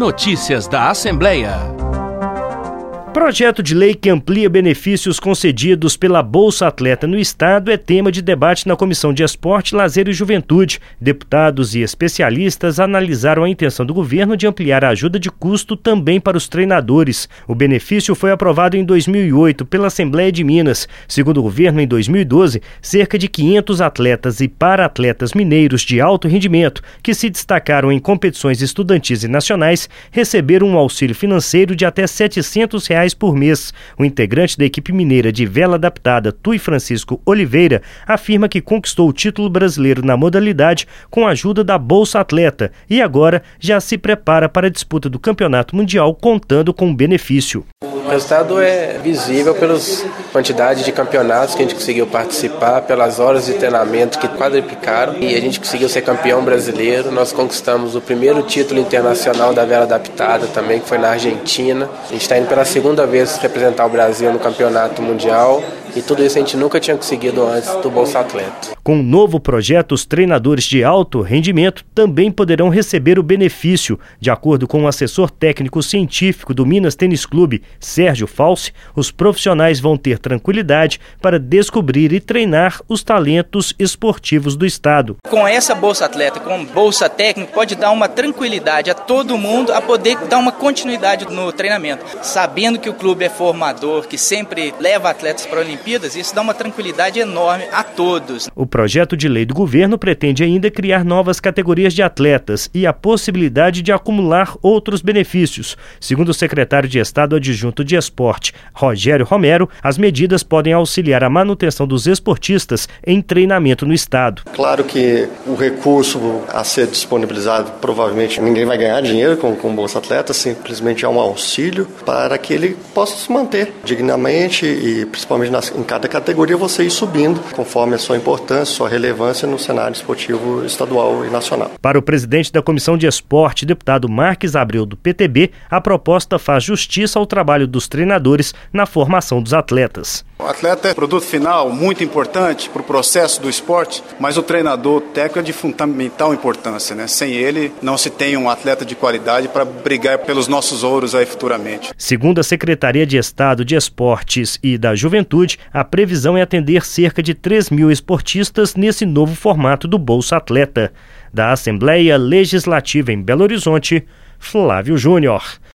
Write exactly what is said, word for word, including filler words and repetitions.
Notícias da Assembleia. Projeto de lei que amplia benefícios concedidos pela Bolsa Atleta no Estado é tema de debate na Comissão de Esporte, Lazer e Juventude. Deputados e especialistas analisaram a intenção do governo de ampliar a ajuda de custo também para os treinadores. O benefício foi aprovado em dois mil e oito pela Assembleia de Minas. Segundo o governo, em dois mil e doze, cerca de quinhentos atletas e para-atletas mineiros de alto rendimento que se destacaram em competições estudantis e nacionais receberam um auxílio financeiro de até setecentos reais por mês. O integrante da equipe mineira de vela adaptada, Tui Francisco Oliveira, afirma que conquistou o título brasileiro na modalidade com a ajuda da Bolsa Atleta e agora já se prepara para a disputa do Campeonato Mundial contando com o benefício. O resultado é visível pelas quantidades de campeonatos que a gente conseguiu participar, pelas horas de treinamento que quadriplicaram e a gente conseguiu ser campeão brasileiro. Nós conquistamos o primeiro título internacional da vela adaptada também, que foi na Argentina. A gente está indo pela segunda vez representar o Brasil no Campeonato Mundial e tudo isso a gente nunca tinha conseguido antes do Bolsa Atleta. Com o novo projeto, os treinadores de alto rendimento também poderão receber o benefício. De acordo com o assessor técnico científico do Minas Tênis Clube, Sérgio Falsi, os profissionais vão ter tranquilidade para descobrir e treinar os talentos esportivos do estado. Com essa Bolsa Atleta, com Bolsa Técnico, pode dar uma tranquilidade a todo mundo a poder dar uma continuidade no treinamento. Sabendo que o clube é formador, que sempre leva atletas para Olimpíadas, isso dá uma tranquilidade enorme a todos. O projeto de lei do governo pretende ainda criar novas categorias de atletas e a possibilidade de acumular outros benefícios. Segundo o secretário de Estado adjunto de Esporte, Rogério Romero, as medidas podem auxiliar a manutenção dos esportistas em treinamento no estado. Claro que o recurso a ser disponibilizado, provavelmente ninguém vai ganhar dinheiro com o Bolsa Atleta, simplesmente é um auxílio para que ele possa se manter dignamente e principalmente nas, em cada categoria você ir subindo conforme a sua importância, sua relevância no cenário esportivo estadual e nacional. Para o presidente da Comissão de Esporte, deputado Marques Abreu do P T B, a proposta faz justiça ao trabalho dos treinadores na formação dos atletas. O atleta é produto final muito importante para o processo do esporte, mas o treinador técnico é de fundamental importância, né? Sem ele, não se tem um atleta de qualidade para brigar pelos nossos ouros aí futuramente. Segundo a Secretaria de Estado de Esportes e da Juventude, a previsão é atender cerca de três mil esportistas nesse novo formato do Bolsa Atleta. Da Assembleia Legislativa em Belo Horizonte, Flávio Júnior.